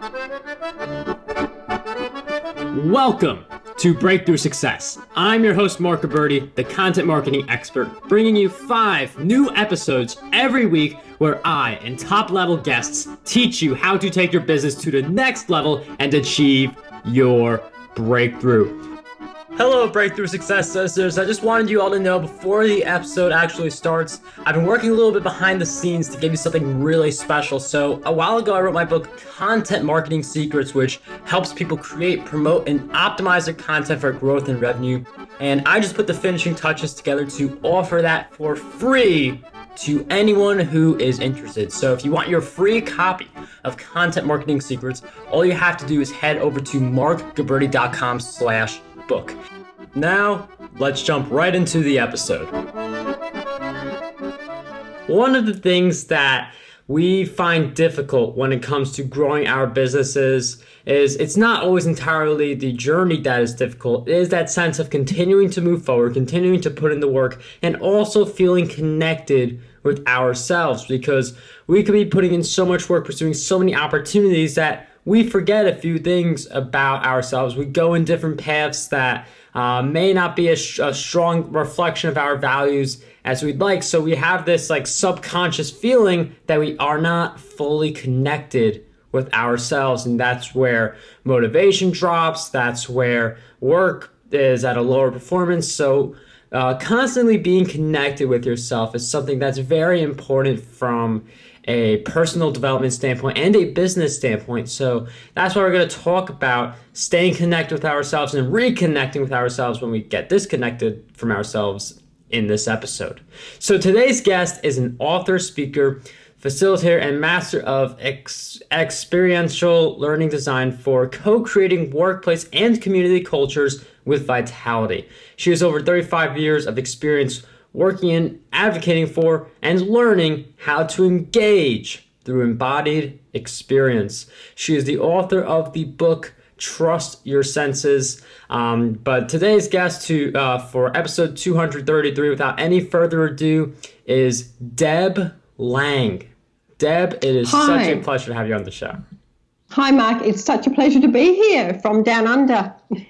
Welcome to Breakthrough Success. I'm your host, Mark Gabberty, the content marketing expert, bringing you 5 new episodes every week where I and top-level guests teach you how to take your business to the next level and achieve your breakthrough. Hello, Breakthrough Success listeners. I just wanted you all to know before the episode actually starts, I've been working a little bit behind the scenes to give you something really special. So a while ago, I wrote my book, Content Marketing Secrets, which helps people create, promote, and optimize their content for growth and revenue. And I just put the finishing touches together to offer that for free to anyone who is interested. So if you want your free copy of Content Marketing Secrets, all you have to do is head over to markgabberty.com/book. Now, let's jump right into the episode. One of the things that we find difficult when it comes to growing our businesses is it's not always entirely the journey that is difficult. It is that sense of continuing to move forward, continuing to put in the work, and also feeling connected with ourselves, because we could be putting in so much work, pursuing so many opportunities that we forget a few things about ourselves. We go in different paths that may not be a strong reflection of our values as we'd like. So we have this like subconscious feeling that we are not fully connected with ourselves. And that's where motivation drops. That's where work is at a lower performance. So constantly being connected with yourself is something that's very important from a personal development standpoint and a business standpoint. So that's why we're going to talk about staying connected with ourselves and reconnecting with ourselves when we get disconnected from ourselves in this episode. So today's guest is an author, speaker, facilitator, and master of experiential learning design for co-creating workplace and community cultures with vitality. She has over 35 years of experience working in, advocating for, and learning how to engage through embodied experience. She is the author of the book, Trust Your Senses. But today's guest for episode 233, without any further ado, is Deb Lang. Deb, it is such a pleasure to have you on the show. Hi, Mark. It's such a pleasure to be here from down under.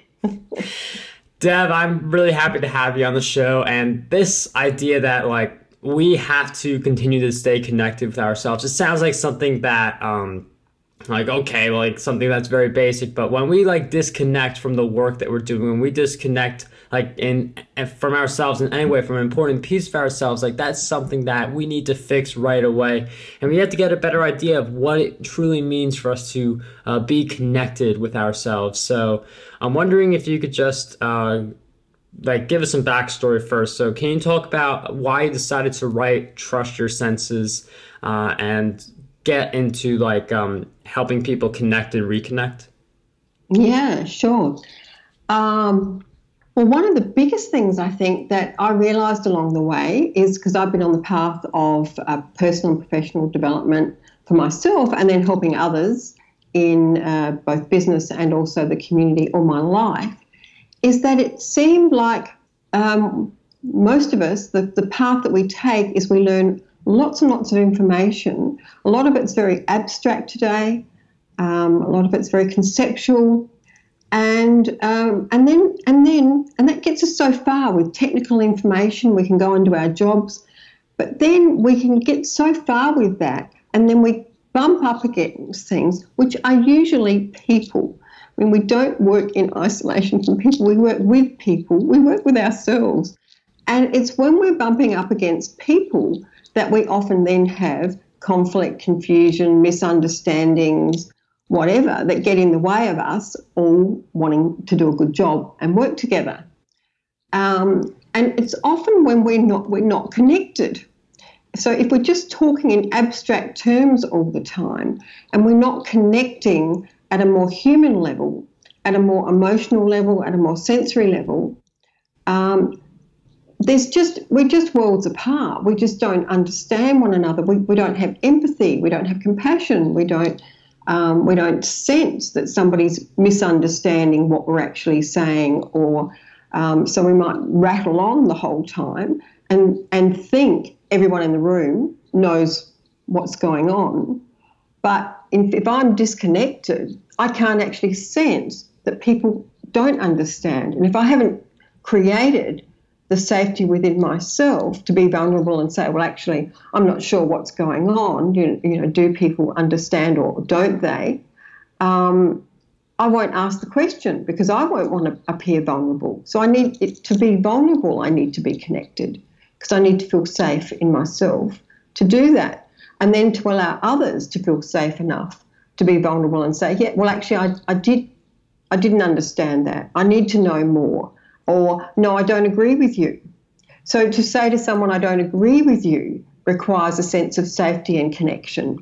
Deb, I'm really happy to have you on the show, and this idea that like we have to continue to stay connected with ourselves, it sounds like something that something that's very basic, but when we like disconnect from the work that we're doing, when we disconnect from ourselves in any way, from an important piece of ourselves, like that's something that we need to fix right away. And we have to get a better idea of what it truly means for us to be connected with ourselves. So I'm wondering if you could just give us some backstory first. So can you talk about why you decided to write Trust Your Senses and get into helping people connect and reconnect? Yeah, sure. Well, one of the biggest things I think that I realized along the way is because I've been on the path of personal and professional development for myself and then helping others in both business and also the community all my life, is that it seemed like most of us, the path that we take is we learn lots and lots of information. A lot of it's very abstract today. A lot of it's very conceptual. And that gets us so far with technical information. We can go into our jobs, but then we can get so far with that, and then we bump up against things which are usually people. I mean, we don't work in isolation from people. We work with people. We work with ourselves, and it's when we're bumping up against people that we often then have conflict, confusion, misunderstandings, whatever, that get in the way of us all wanting to do a good job and work together. And it's often when we're not connected. So if we're just talking in abstract terms all the time and we're not connecting at a more human level, at a more emotional level, at a more sensory level, we're just worlds apart. We just don't understand one another. We don't have empathy. We don't have compassion. We don't sense that somebody's misunderstanding what we're actually saying, or so we might rattle on the whole time and think everyone in the room knows what's going on. But if I'm disconnected, I can't actually sense that people don't understand. And if I haven't created the safety within myself to be vulnerable and say, well, actually, I'm not sure what's going on, do people understand or don't they? I won't ask the question because I won't want to appear vulnerable. So I need it to be vulnerable. I need to be connected because I need to feel safe in myself to do that. And then to allow others to feel safe enough to be vulnerable and say, yeah, well, actually, I didn't understand that. I need to know more. Or, no, I don't agree with you. So to say to someone, I don't agree with you, requires a sense of safety and connection.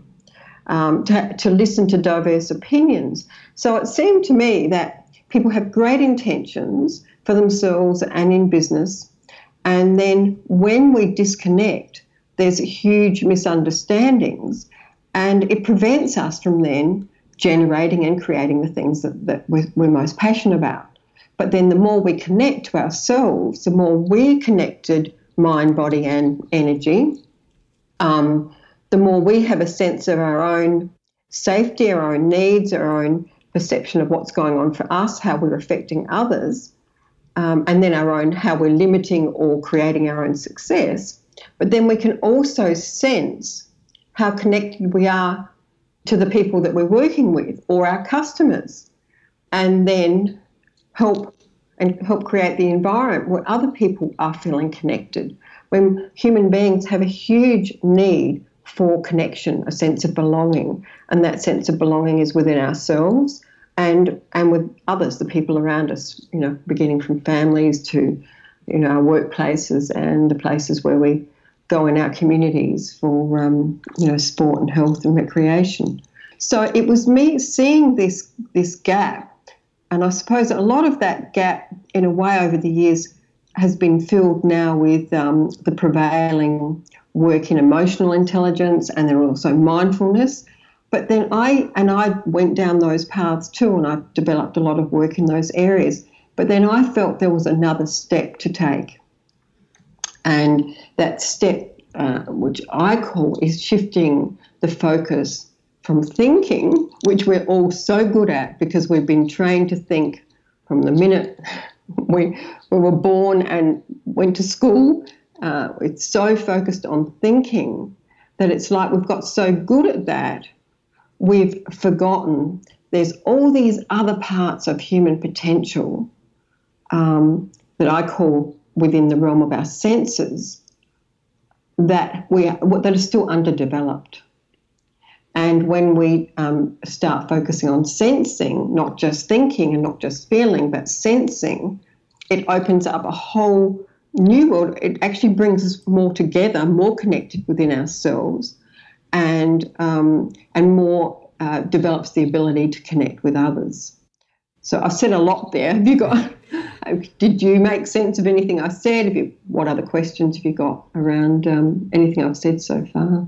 To listen to diverse opinions. So it seemed to me that people have great intentions for themselves and in business, and then when we disconnect, there's huge misunderstandings, and it prevents us from then generating and creating the things that we're most passionate about. But then the more we connect to ourselves, the more we're connected, mind, body, and energy, the more we have a sense of our own safety, our own needs, our own perception of what's going on for us, how we're affecting others, and then our own, how we're limiting or creating our own success. But then we can also sense how connected we are to the people that we're working with or our customers, and then help create the environment where other people are feeling connected. When human beings have a huge need for connection, a sense of belonging, and that sense of belonging is within ourselves and with others, the people around us, beginning from families to, our workplaces and the places where we go in our communities for, sport and health and recreation. So it was me seeing this gap, and I suppose a lot of that gap, in a way, over the years has been filled now with the prevailing work in emotional intelligence, and then also mindfulness. But then I went down those paths too, and I developed a lot of work in those areas. But then I felt there was another step to take. And that step, which I call, is shifting the focus from thinking, which we're all so good at because we've been trained to think from the minute we were born and went to school. It's so focused on thinking that it's like we've got so good at that, we've forgotten there's all these other parts of human potential that I call within the realm of our senses that are still underdeveloped. And when we start focusing on sensing, not just thinking and not just feeling, but sensing, it opens up a whole new world. It actually brings us more together, more connected within ourselves, and more develops the ability to connect with others. So I've said a lot there. Did you make sense of anything I said? What other questions have you got around anything I've said so far?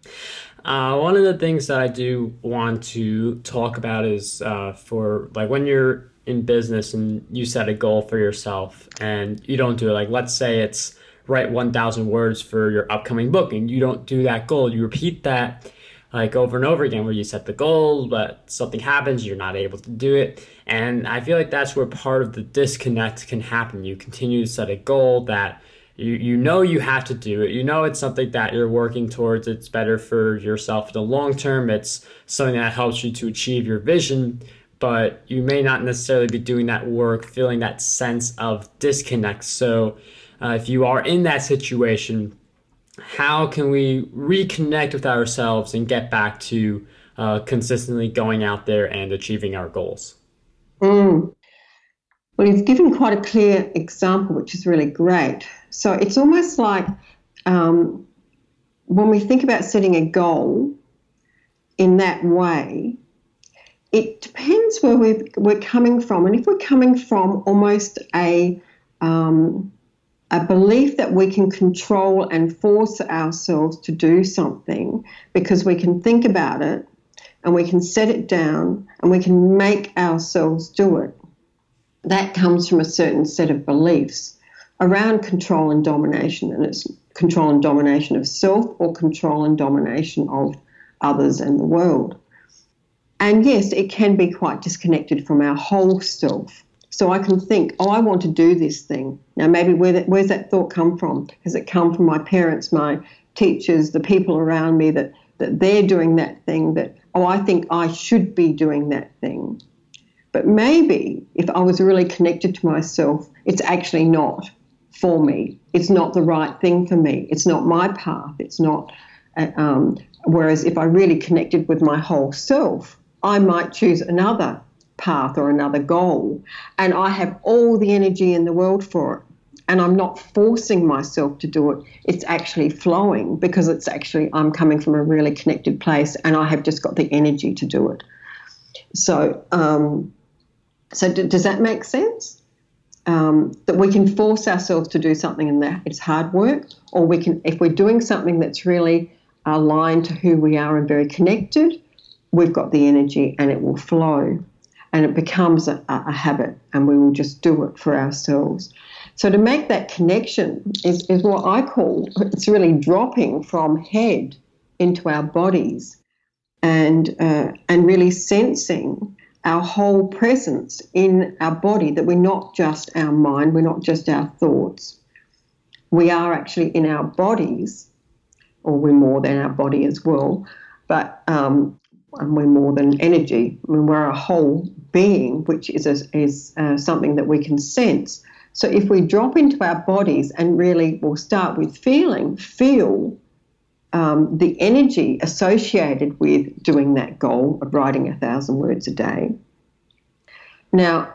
One of the things that I do want to talk about is for like when you're in business and you set a goal for yourself and you don't do it. Like, let's say it's write 1,000 words for your upcoming book and you don't do that goal. You repeat that like over and over again where you set the goal, but something happens, you're not able to do it. And I feel like that's where part of the disconnect can happen. You continue to set a goal that you know you have to do it. You know it's something that you're working towards. It's better for yourself in the long term. It's something that helps you to achieve your vision, but you may not necessarily be doing that work, feeling that sense of disconnect. So if you are in that situation, how can we reconnect with ourselves and get back to consistently going out there and achieving our goals? Well, you've given quite a clear example, which is really great. So it's almost like when we think about setting a goal in that way, it depends where we're coming from. And if we're coming from almost a belief that we can control and force ourselves to do something because we can think about it and we can set it down and we can make ourselves do it, that comes from a certain set of beliefs around control and domination, and it's control and domination of self or control and domination of others and the world. And yes, it can be quite disconnected from our whole self. So I can think, oh, I want to do this thing. Now, maybe where's that thought come from? Has it come from my parents, my teachers, the people around me that they're doing that thing, that, oh, I think I should be doing that thing. But maybe if I was really connected to myself, it's actually not for me. It's not the right thing for me. It's not my path. It's not. Whereas if I really connected with my whole self, I might choose another path or another goal, and I have all the energy in the world for it. And I'm not forcing myself to do it. It's actually flowing because it's actually, I'm coming from a really connected place and I have just got the energy to do it. So, does that make sense? That we can force ourselves to do something and that it's hard work, or we can, if we're doing something that's really aligned to who we are and very connected, we've got the energy and it will flow and it becomes a habit and we will just do it for ourselves. So to make that connection is what I call, it's really dropping from head into our bodies and really sensing our whole presence in our body, that we're not just our mind, we're not just our thoughts. We are actually in our bodies, or we're more than our body as well, but and we're more than energy. I mean, we're a whole being, which is something that we can sense. So if we drop into our bodies and really, we'll start with feel the energy associated with doing that goal of writing 1,000 words a day. Now,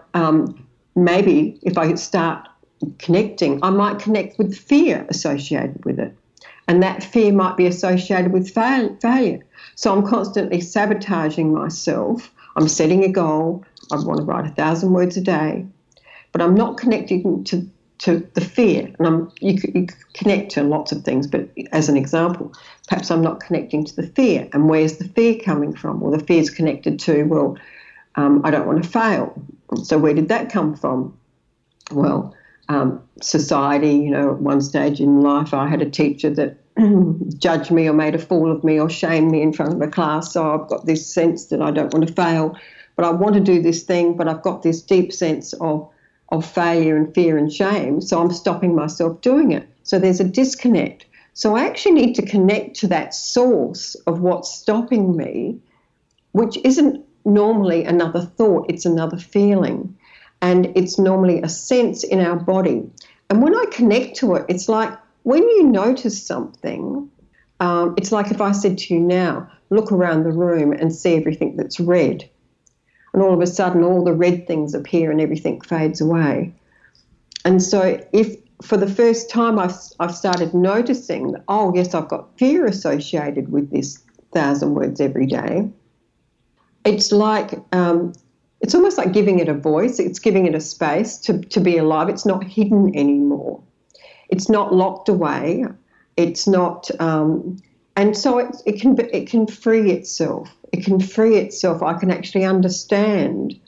maybe if I start connecting, I might connect with fear associated with it. And that fear might be associated with failure. So I'm constantly sabotaging myself. I'm setting a goal. I want to write 1,000 words a day. But I'm not connecting to the fear. And you connect to lots of things, but as an example, perhaps I'm not connecting to the fear. And where's the fear coming from? Well, the fear is connected to, well, I don't want to fail. So where did that come from? Well, society, at one stage in life, I had a teacher that judged me or made a fool of me or shamed me in front of a class. So I've got this sense that I don't want to fail, but I want to do this thing, but I've got this deep sense of failure and fear and shame. So I'm stopping myself doing it. So there's a disconnect. So I actually need to connect to that source of what's stopping me, which isn't normally another thought, it's another feeling. And it's normally a sense in our body. And when I connect to it, it's like when you notice something, it's like if I said to you now, look around the room and see everything that's red. And all of a sudden, all the red things appear and everything fades away. And so if for the first time I've started noticing that, oh, yes, I've got fear associated with this 1,000 words every day, it's like it's almost like giving it a voice. It's giving it a space to be alive. It's not hidden anymore. It's not locked away. It's not, and so it can free itself. It can free itself. I can actually understand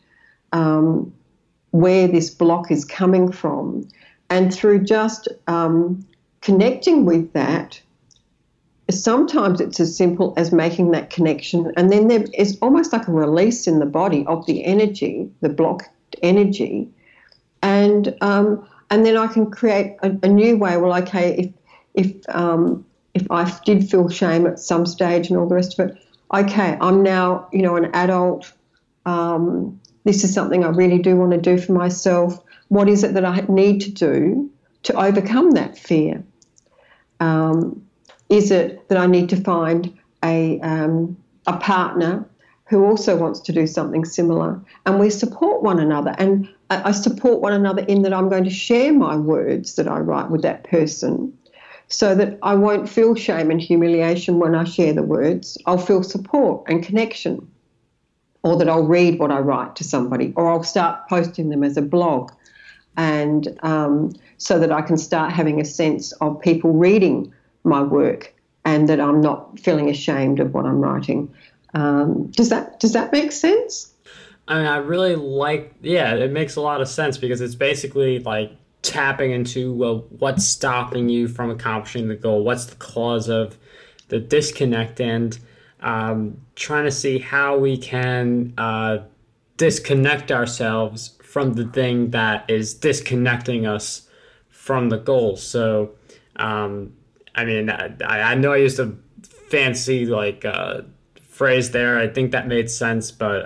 where this block is coming from, and through just connecting with that. Sometimes it's as simple as making that connection, and then there is almost like a release in the body of the energy, the blocked energy, and then I can create a new way. Well, okay, if I did feel shame at some stage and all the rest of it, okay, I'm now an adult. This is something I really do want to do for myself. What is it that I need to do to overcome that fear? Is it that I need to find a partner who also wants to do something similar? And we support one another. And I support one another in that I'm going to share my words that I write with that person so that I won't feel shame and humiliation when I share the words. I'll feel support and connection, or that I'll read what I write to somebody, or I'll start posting them as a blog, and so that I can start having a sense of people reading my work and that I'm not feeling ashamed of what I'm writing. Does that make sense? I mean, I really it makes a lot of sense, because it's basically like tapping into, well, what's stopping you from accomplishing the goal? What's the cause of the disconnect? And trying to see how we can disconnect ourselves from the thing that is disconnecting us from the goal. So, I mean, I know I used a fancy phrase there. I think that made sense, but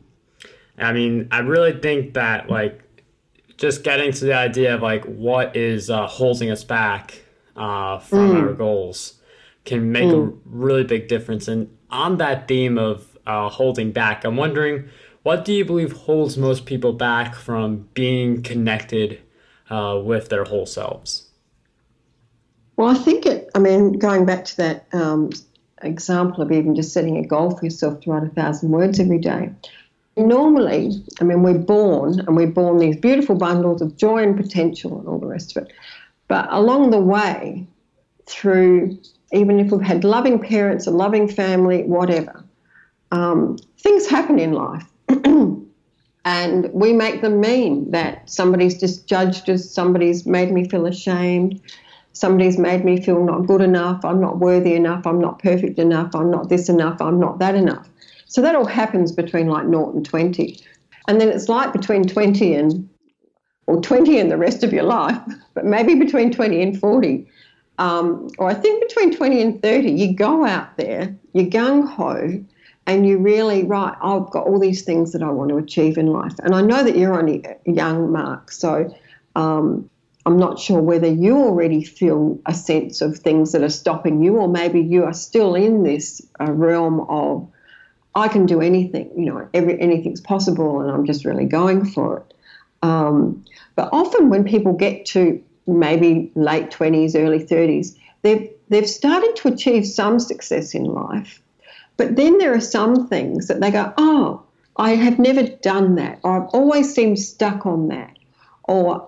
I mean, I really think that just getting to the idea of what is holding us back from our goals can make a really big difference. And on that theme of holding back, I'm wondering, what do you believe holds most people back from being connected with their whole selves? Well, I think going back to that example of even just setting a goal for yourself to write 1,000 words every day. Normally, we're born these beautiful bundles of joy and potential and all the rest of it. But along the way, through, even if we've had loving parents, a loving family, whatever, things happen in life. And we make them mean that somebody's just judged us, somebody's made me feel ashamed, somebody's made me feel not good enough, I'm not worthy enough, I'm not perfect enough, I'm not this enough, I'm not that enough. So that all happens between 0 and 20. And then it's between 20 and the rest of your life, but maybe between 20 and 40. Or I think between 20 and 30, you go out there, you're gung-ho, and you really, right, I've got all these things that I want to achieve in life. And I know that you're only young, Mark, so I'm not sure whether you already feel a sense of things that are stopping you, or maybe you are still in this realm of, I can do anything, anything's possible, and I'm just really going for it. But often when people get to maybe late 20s, early 30s, they've started to achieve some success in life. But then there are some things that they go, oh, I have never done that, or I've always seemed stuck on that, or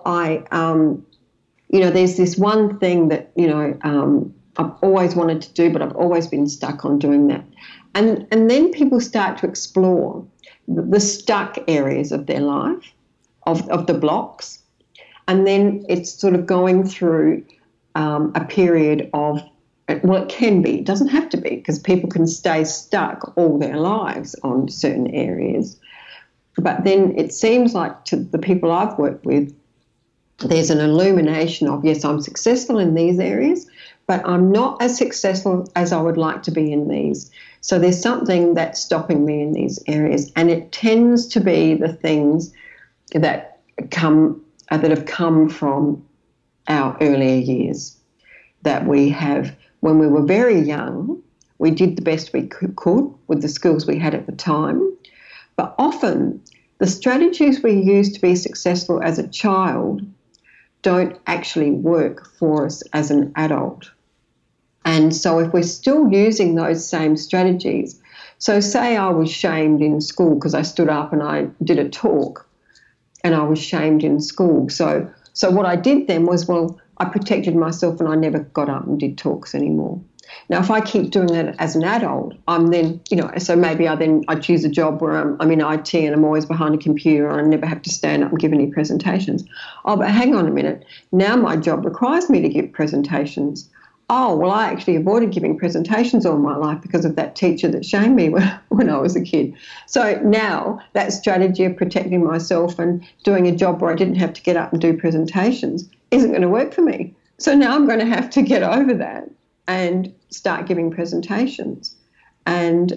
there's this one thing that, I've always wanted to do, but I've always been stuck on doing that. And then people start to explore the stuck areas of their life, of the blocks, and then it's sort of going through a period of, well, it can be, it doesn't have to be, because people can stay stuck all their lives on certain areas. But then it seems like to the people I've worked with, there's an illumination of, yes, I'm successful in these areas, but I'm not as successful as I would like to be in these. So there's something that's stopping me in these areas, and it tends to be the things that have come from our earlier years, that we have, when we were very young, we did the best we could with the skills we had at the time, but often the strategies we used to be successful as a child don't actually work for us as an adult. And so if we're still using those same strategies, so say I was shamed in school because I stood up and I did a talk and I was shamed in school. So what I did then was, well, I protected myself and I never got up and did talks anymore. Now, if I keep doing that as an adult, I'm then, so maybe I choose a job where I'm in IT and I'm always behind a computer and I never have to stand up and give any presentations. Oh, but hang on a minute. Now my job requires me to give presentations. Oh, well, I actually avoided giving presentations all my life because of that teacher that shamed me when I was a kid. So now that strategy of protecting myself and doing a job where I didn't have to get up and do presentations isn't going to work for me. So now I'm going to have to get over that and start giving presentations, and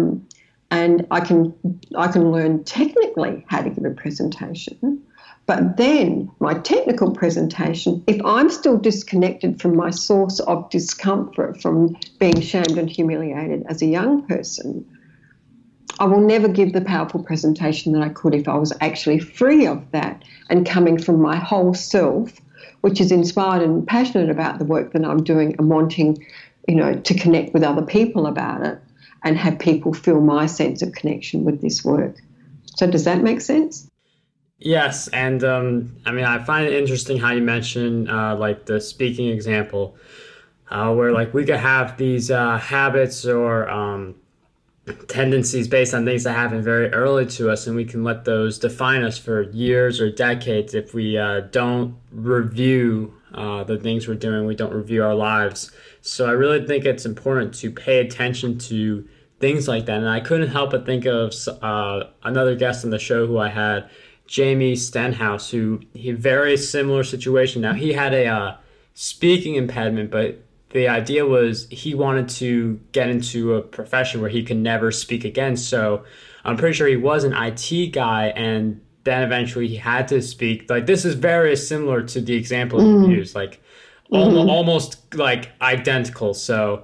I can learn technically how to give a presentation. But then my technical presentation, if I'm still disconnected from my source of discomfort from being shamed and humiliated as a young person, I will never give the powerful presentation that I could if I was actually free of that and coming from my whole self, which is inspired and passionate about the work that I'm doing and wanting, to connect with other people about it and have people feel my sense of connection with this work. So does that make sense? Yes, and I find it interesting how you mentioned the speaking example, where we could have these habits or tendencies based on things that happen very early to us, and we can let those define us for years or decades if we don't review the things we're doing, we don't review our lives. So I really think it's important to pay attention to things like that. And I couldn't help but think of another guest on the show who I had, Jamie Stenhouse, who he very similar situation. Now he had a speaking impediment, but the idea was he wanted to get into a profession where he could never speak again. So I'm pretty sure he was an IT guy, and then eventually he had to speak. Like, this is very similar to the example you used, like almost like identical. So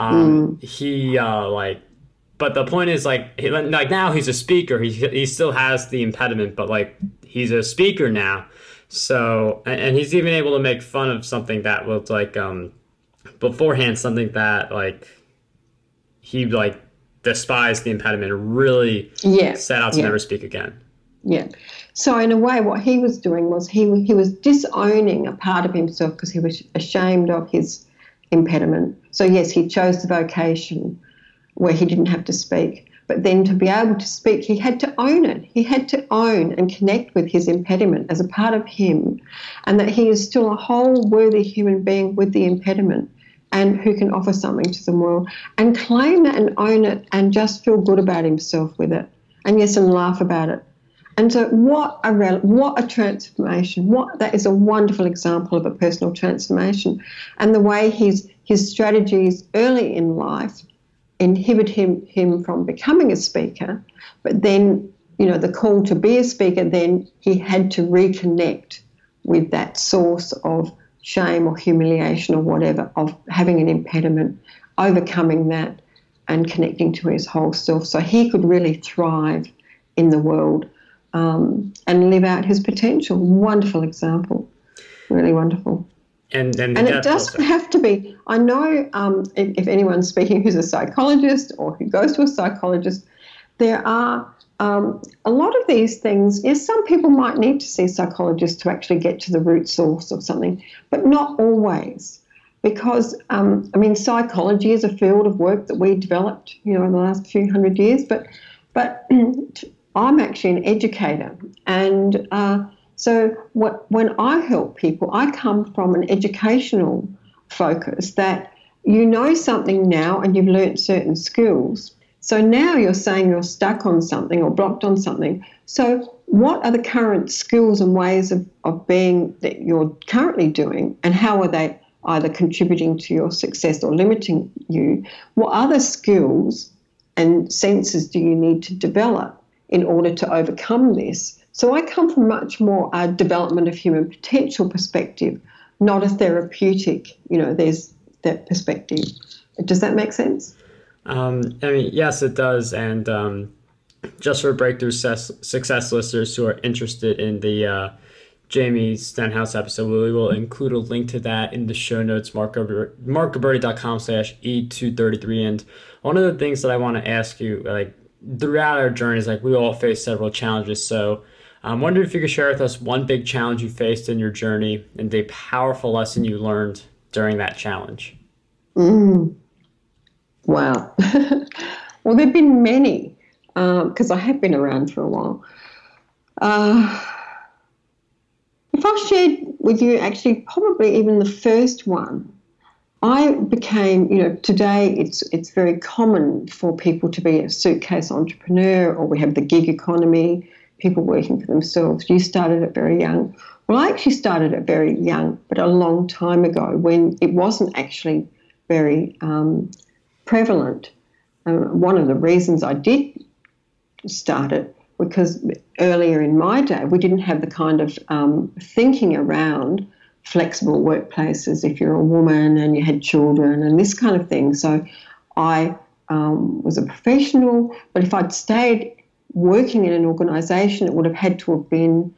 he like, but the point is like now he's a speaker. He still has the impediment, but like he's a speaker now. So and he's even able to make fun of something that was like beforehand, something that like he like despised the impediment and really set out to never speak again. Yeah. So in a way, what he was doing was he was disowning a part of himself because he was ashamed of his impediment. So yes, he chose the vocation where he didn't have to speak. But then to be able to speak, he had to own it. He had to own and connect with his impediment as a part of him, and that he is still a whole worthy human being with the impediment and who can offer something to the world, and claim that and own it and just feel good about himself with it. And yes, and laugh about it. And so what a transformation. That is a wonderful example of a personal transformation. And the way his strategies early in life inhibit him from becoming a speaker, but then, the call to be a speaker, then he had to reconnect with that source of shame or humiliation or whatever, of having an impediment, overcoming that and connecting to his whole self so he could really thrive in the world and live out his potential. Wonderful example. Really wonderful. And it doesn't have to be. I know if anyone's speaking who's a psychologist or who goes to a psychologist, there are a lot of these things. Yes, some people might need to see a psychologist to actually get to the root source of something, but not always. Because, psychology is a field of work that we developed, in the last few hundred years, but I'm actually an educator, and so when I help people, I come from an educational focus that you know something now and you've learnt certain skills. So now you're saying you're stuck on something or blocked on something. So what are the current skills and ways of being that you're currently doing, and how are they either contributing to your success or limiting you? What other skills and senses do you need to develop in order to overcome this? So I come from much more a development of human potential perspective, not a therapeutic, there's that perspective. Does that make sense? Yes, it does. And just for Breakthrough Success listeners who are interested in the Jamie Stenhouse episode, we will include a link to that in the show notes, markgilberti.com/E233. And one of the things that I want to ask you, like, throughout our journeys, like, we all face several challenges. So I'm wondering if you could share with us one big challenge you faced in your journey and a powerful lesson you learned during that challenge. Wow. Well, there have been many, because I have been around for a while. If I shared with you actually probably even the first one, I became, today it's very common for people to be a suitcase entrepreneur, or we have the gig economy, people working for themselves. You started it very young. Well, I actually started it very young, but a long time ago when it wasn't actually very prevalent. One of the reasons I did start it, because earlier in my day, we didn't have the kind of thinking around flexible workplaces if you're a woman and you had children and this kind of thing. So I was a professional, but if I'd stayed working in an organisation, it would have had to have been,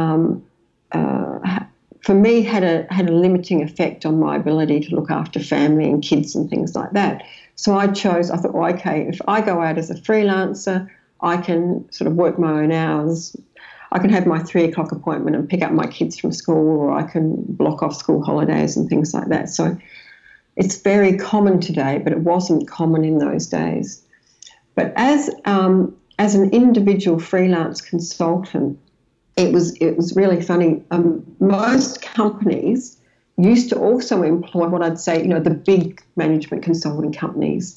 for me, had a limiting effect on my ability to look after family and kids and things like that. So I thought, well, okay, if I go out as a freelancer, I can sort of work my own hours. I can have my 3:00 appointment and pick up my kids from school, or I can block off school holidays and things like that. So it's very common today, but it wasn't common in those days. But as an individual freelance consultant, it was really funny. Most companies used to also employ what I'd say, the big management consulting companies.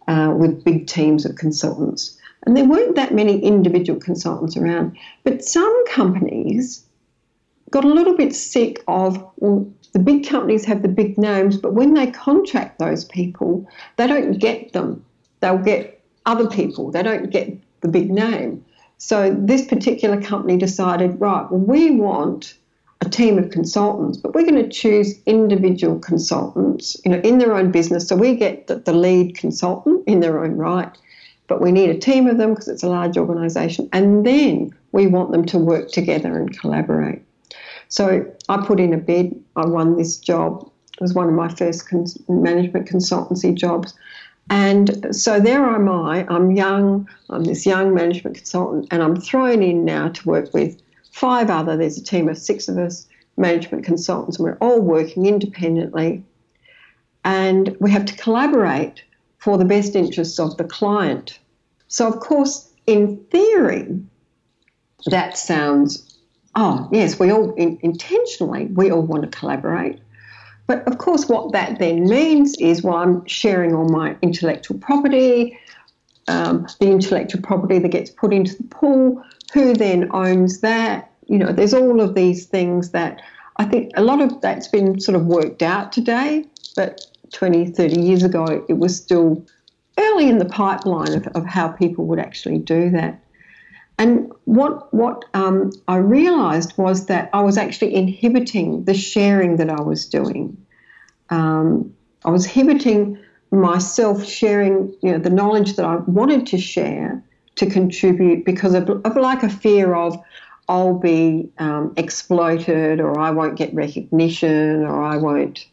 with big teams of consultants. And there weren't that many individual consultants around. But some companies got a little bit sick of, well, the big companies have the big names, but when they contract those people, they don't get them. They'll get other people. They don't get the big name. So this particular company decided, right, well, we want a team of consultants, but we're going to choose individual consultants, in their own business. So we get the lead consultant in their own right, but we need a team of them because it's a large organisation. And then we want them to work together and collaborate. So I put in a bid. I won this job. It was one of my first management consultancy jobs. And so there am I. I'm young. I'm this young management consultant, and I'm thrown in now to work with 5 other. There's a team of 6 of us, management consultants, and we're all working independently. And we have to collaborate for the best interests of the client. So, of course, in theory, that sounds, oh, yes, we all, intentionally, we all want to collaborate. But, of course, what that then means is, well, I'm sharing all my intellectual property, the intellectual property that gets put into the pool, who then owns that? There's all of these things that I think a lot of that's been sort of worked out today, but 20, 30 years ago, it was still early in the pipeline of how people would actually do that. And what I realised was that I was actually inhibiting the sharing that I was doing. I was inhibiting myself sharing, the knowledge that I wanted to share to contribute because of like a fear of I'll be exploited, or I won't get recognition, or I won't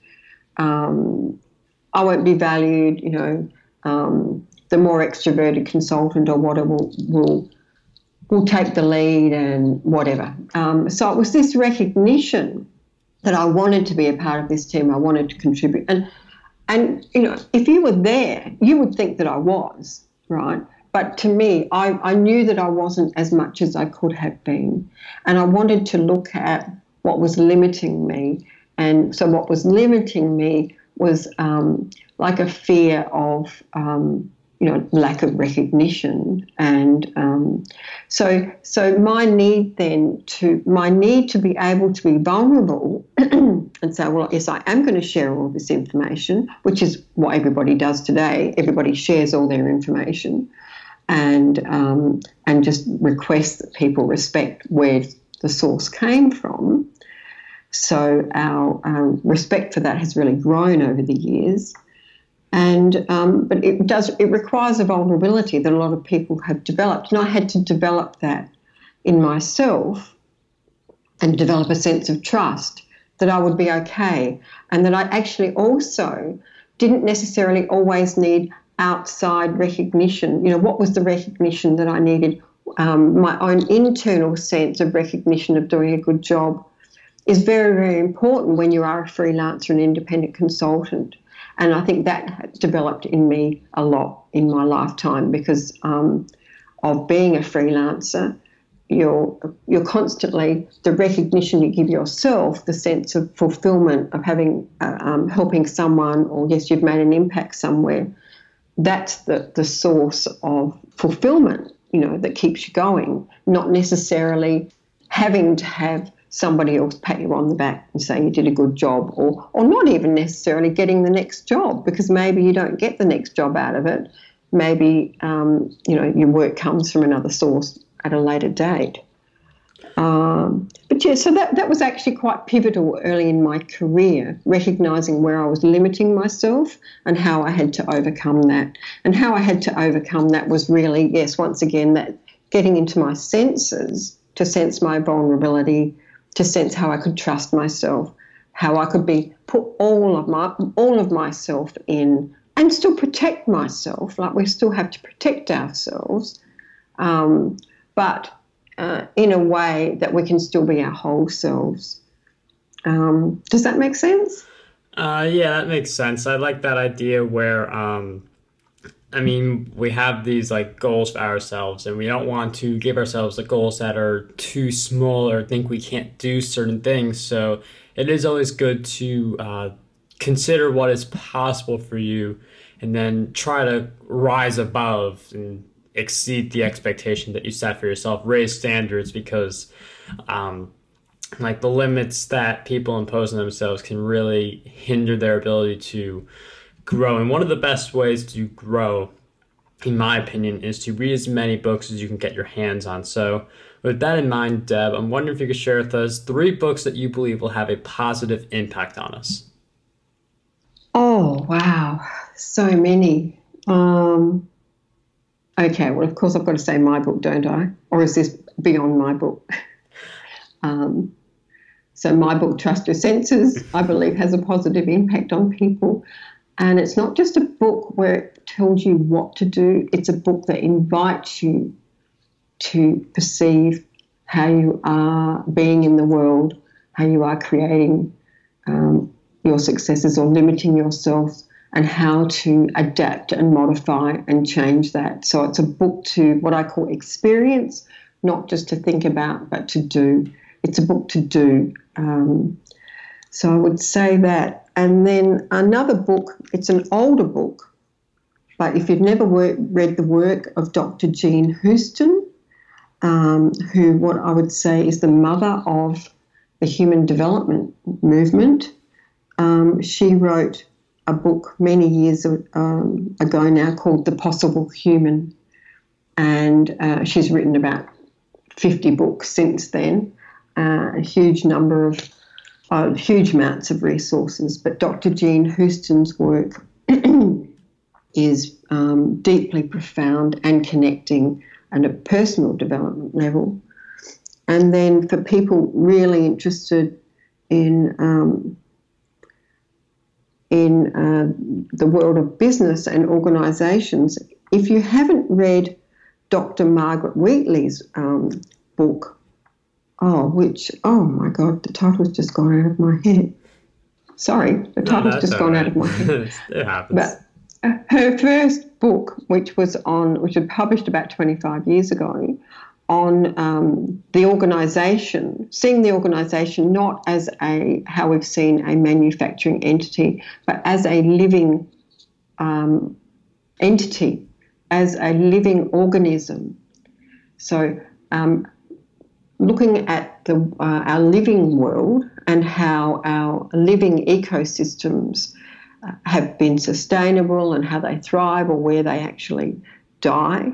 be valued. The more extroverted consultant or whatever will take the lead and whatever. So it was this recognition that I wanted to be a part of this team. I wanted to contribute. And if you were there, you would think that I was, right? But to me, I knew that I wasn't as much as I could have been. And I wanted to look at what was limiting me. And so what was limiting me was like a fear of lack of recognition, and so my need to be able to be vulnerable and say, well, yes, I am going to share all this information, which is what everybody does today. Everybody shares all their information, and just request that people respect where the source came from. So our respect for that has really grown over the years. And but it requires a vulnerability that a lot of people have developed. And I had to develop that in myself and develop a sense of trust that I would be okay, and that I actually also didn't necessarily always need outside recognition. What was the recognition that I needed? My own internal sense of recognition of doing a good job is very, very important when you are a freelancer and independent consultant. And I think that developed in me a lot in my lifetime because of being a freelancer. You're constantly, the recognition you give yourself, the sense of fulfillment of having helping someone, or yes, you've made an impact somewhere. That's the source of fulfillment, that keeps you going. Not necessarily having to have somebody else pat you on the back and say you did a good job, or not even necessarily getting the next job, because maybe you don't get the next job out of it. Maybe, your work comes from another source at a later date. But yeah, so that was actually quite pivotal early in my career, recognising where I was limiting myself and how I had to overcome that. And how I had to overcome that was really, yes, once again, that getting into my senses to sense my vulnerability, to sense how I could trust myself, how I could put all of myself in and still protect myself. Like, we still have to protect ourselves, but in a way that we can still be our whole selves. Does that make sense? Yeah, that makes sense. I like that idea where we have these goals for ourselves, and we don't want to give ourselves the goals that are too small or think we can't do certain things. So it is always good to consider what is possible for you and then try to rise above and exceed the expectation that you set for yourself, raise standards, because like the limits that people impose on themselves can really hinder their ability to grow. And one of the best ways to grow, in my opinion, is to read as many books as you can get your hands on. So with that in mind, Deb, I'm wondering if you could share with us 3 books that you believe will have a positive impact on us. Oh, wow. So many. Okay, well, of course, I've got to say my book, don't I? Or is this beyond my book? So my book, Trust Your Senses, I believe has a positive impact on people. And it's not just a book where it tells you what to do. It's a book that invites you to perceive how you are being in the world, how you are creating your successes or limiting yourself, and how to adapt and modify and change that. So it's a book to what I call experience, not just to think about, but to do. It's a book to do. So I would say that. And then another book, it's an older book, but if you've never read the work of Dr. Jean Houston, who what I would say is the mother of the human development movement, she wrote a book many years ago now called The Possible Human, and she's written about 50 books since then, a huge amounts of resources. But Dr. Jean Houston's work is deeply profound and connecting at a personal development level. And then for people really interested in the world of business and organisations, if you haven't read Dr. Margaret Wheatley's book, oh my God, the title's just gone out of my head. Sorry, the title's just gone out of my head. It happens. But her first book, which was published about 25 years ago, on the organisation, seeing the organisation not as how we've seen a manufacturing entity, but as a living entity, as a living organism. So looking at our living world and how our living ecosystems have been sustainable and how they thrive or where they actually die,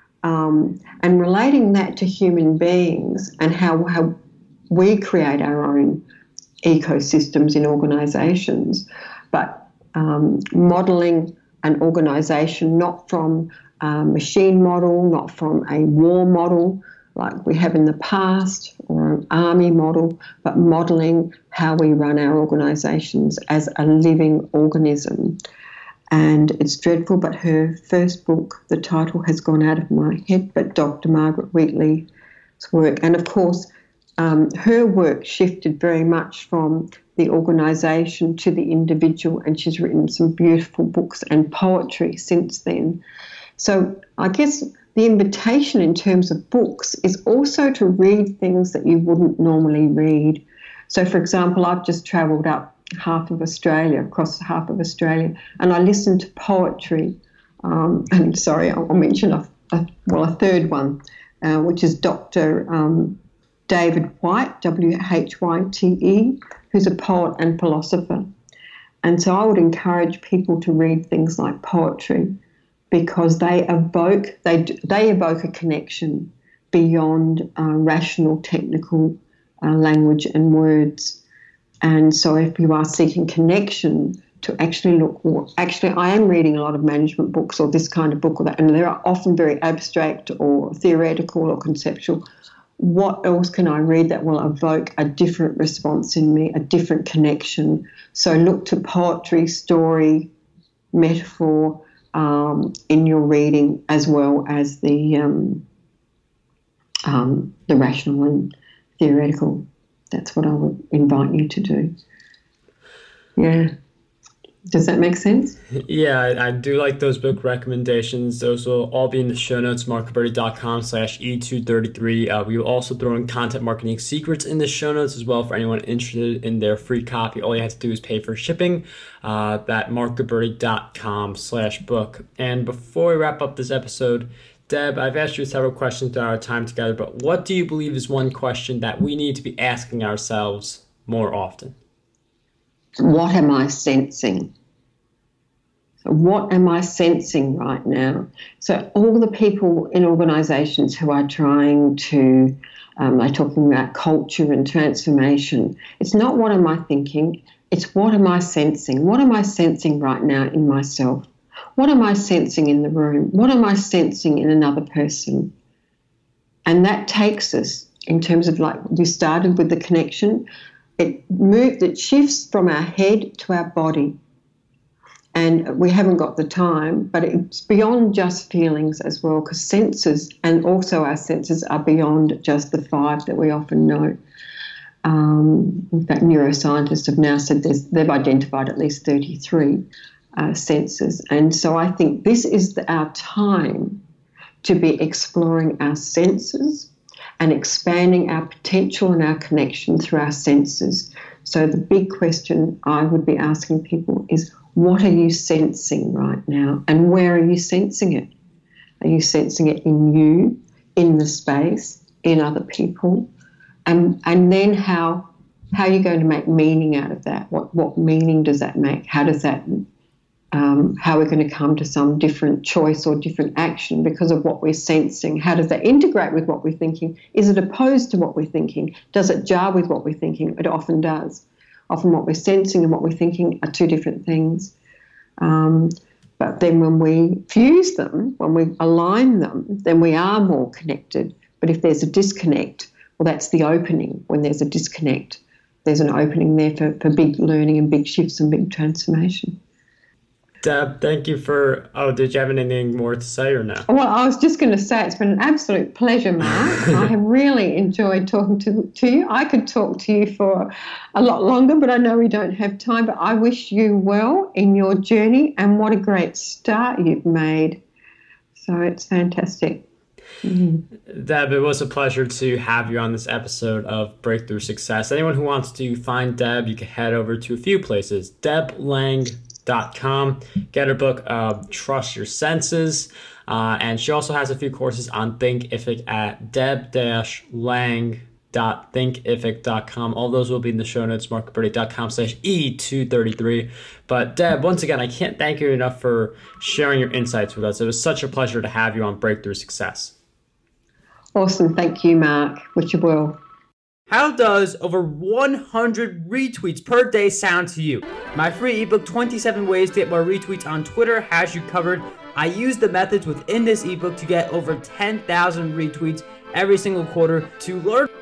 and relating that to human beings and how we create our own ecosystems in organisations, but modelling an organisation not from a machine model, not from a war model like we have in the past, or an army model, but modelling how we run our organisations as a living organism. And it's dreadful, but her first book, the title has gone out of my head, but Dr. Margaret Wheatley's work. And of course, her work shifted very much from the organisation to the individual, and she's written some beautiful books and poetry since then. So I guess the invitation in terms of books is also to read things that you wouldn't normally read. So, for example, I've just travelled up across half of Australia, and I listened to poetry. And sorry, I'll mention a third one, which is Dr. David Whyte, Whyte, who's a poet and philosopher. And so I would encourage people to read things like poetry, because they evoke a connection beyond rational, technical language and words. And so if you are seeking connection, to actually look, I am reading a lot of management books or this kind of book or that, and they are often very abstract or theoretical or conceptual. What else can I read that will evoke a different response in me, a different connection? So look to poetry, story, metaphor, in your reading, as well as the rational and theoretical. That's what I would invite you to do. Yeah. Does that make sense? Yeah, I do like those book recommendations. Those will all be in the show notes, markgilberti.com/E233. We will also throw in content marketing secrets in the show notes as well for anyone interested in their free copy. All you have to do is pay for shipping at markgilberti.com/book. And before we wrap up this episode, Deb, I've asked you several questions throughout our time together, but what do you believe is one question that we need to be asking ourselves more often? What am I sensing? So what am I sensing right now? So all the people in organisations who are trying to, are talking about culture and transformation. It's not what am I thinking, it's what am I sensing? What am I sensing right now in myself? What am I sensing in the room? What am I sensing in another person? And that takes us in terms of, like you started with the connection, it shifts from our head to our body. And we haven't got the time, but it's beyond just feelings as well, because senses and also our senses are beyond just the 5 that we often know. In fact, neuroscientists have now said they've identified at least 33 senses. And so I think this is our time to be exploring our senses and expanding our potential and our connection through our senses. So the big question I would be asking people is, what are you sensing right now, and where are you sensing it? Are you sensing it in you, in the space, in other people? And then how are you going to make meaning out of that? What meaning does that make? How does that how are we going to come to some different choice or different action because of what we're sensing? How does that integrate with what we're thinking? Is it opposed to what we're thinking? Does it jar with what we're thinking? It often does. Often what we're sensing and what we're thinking are two different things. But then when we fuse them, when we align them, then we are more connected. But if there's a disconnect, well, that's the opening. When there's a disconnect, there's an opening there for big learning and big shifts and big transformation. Deb, thank you for... Oh, did you have anything more to say or no? Well, I was just going to say it's been an absolute pleasure, Mark. I have really enjoyed talking to you. I could talk to you for a lot longer, but I know we don't have time. But I wish you well in your journey, and what a great start you've made. So it's fantastic. Mm-hmm. Deb, it was a pleasure to have you on this episode of Breakthrough Success. Anyone who wants to find Deb, you can head over to a few places. DebLang.com. Get her book, Trust Your Senses. And she also has a few courses on Thinkific at deb-lang.thinkific.com. All those will be in the show notes, markgilberti.com/E233. But Deb, once again, I can't thank you enough for sharing your insights with us. It was such a pleasure to have you on Breakthrough Success. Awesome. Thank you, Mark. Wish you well. How does over 100 retweets per day sound to you? My free ebook, 27 Ways to Get More Retweets on Twitter, has you covered. I use the methods within this ebook to get over 10,000 retweets every single quarter. To learn